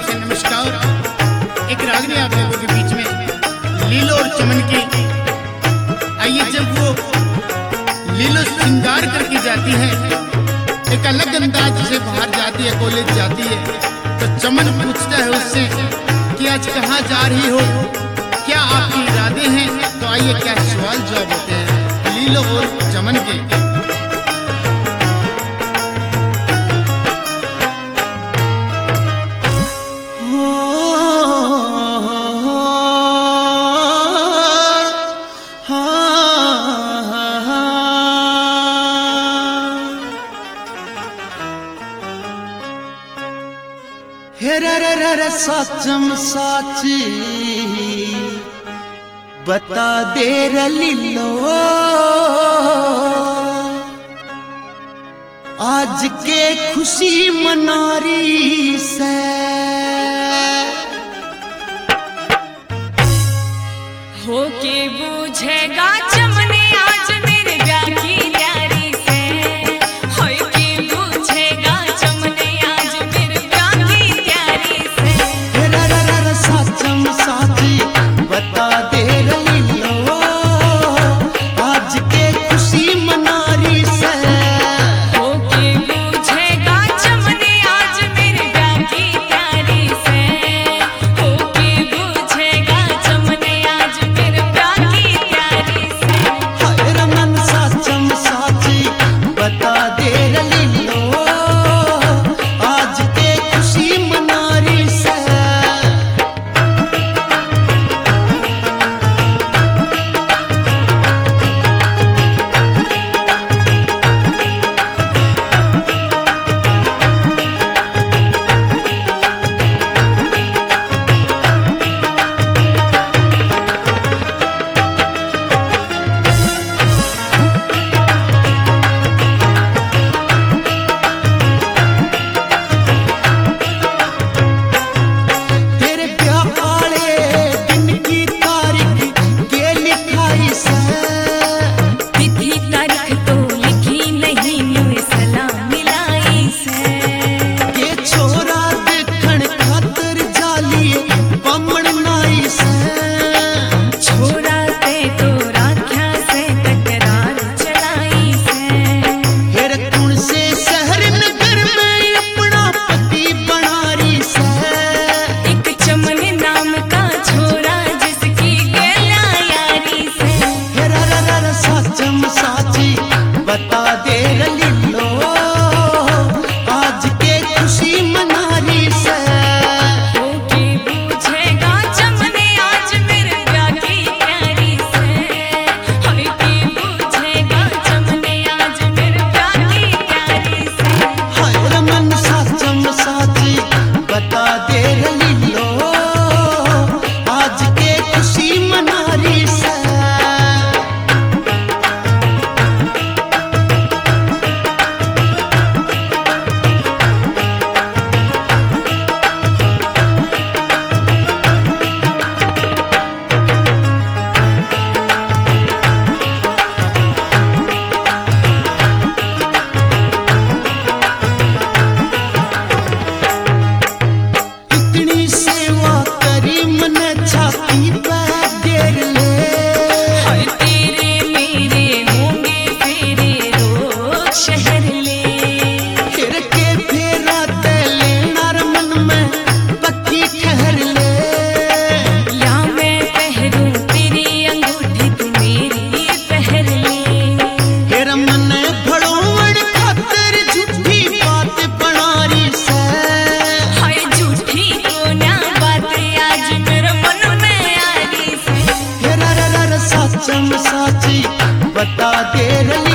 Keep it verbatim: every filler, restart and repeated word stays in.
से नमस्कार। एक रागनी आप लोगों के बीच में लीलो और चमन की। आइए, जब वो लीलो श्रृंगार करके जाती है, एक अलग अंदाज से बाहर जाती है, कॉलेज जाती है, तो चमन पूछता है उससे कि आज कहाँ जा रही हो, क्या आपके इरादे हैं। तो आइए, क्या सवाल जवाब होते हैं लीलो और चमन के। हेरे साचम साची बता दे लीलो, आज के खुशी मनारी से हो के बूझेगा चमने आज मेरे ब्याह की तैयारी से। हो के बूझेगा चमने आज मेरे ब्याह की तैयारी से। हेरा रा रा रा साचम साची बता दे लीलो, आज के खुशी मनारी से। हो के बूझेगा चमने आज मेरे ब्याह की तैयारी से। हो के बूझेगा चमने आज मेरे ब्याह की तैयारी से। हाय रमन साचम साची बता दे लीलो, आज के खुशी मनारी से। तेरे ब्याह वाले दिन की तारीख के लिखाई से। तिथि तारीख तो लिखी नहीं न्यू सलाम मिलाई से। ये छोरा देखण खातर जालिए बमण नाई से। छोरा ते तो राख्या से तकरार चलाई से। हेर कुण से शहर नगर में अपना पति बनारी से। एक चमन नाम का छोरा जिसकी गया यारी से। हेरा रा रा रा साचम साची बता दे लीलो, आज के खुशी मनारी से। हो के बूझेगा चमने आज मेरे ब्याह की तैयारी से। हो के बूझेगा चमने आज मेरे ब्याह की तैयारी से। हाय रमन साचम साची बता दे लीलो, आज के खुशी मनारी से। इतनी सेवा करी मन छाती पे गिर ले। हाय तेरे मेरे होंगे फेरे रोज शहर ले। फिर के फेरा तेले नर मन में पक्की ठहर ले। या मैं पहरूं तेरी अंगूठी तू मेरी पहर ले। फिर मन भड़ोवड़ खातर झूठी बात बनारी से। हाय झूठी तो ना बात आज मेरे मन में आ रही से। हेरा रा रा रा साचम साची बता दे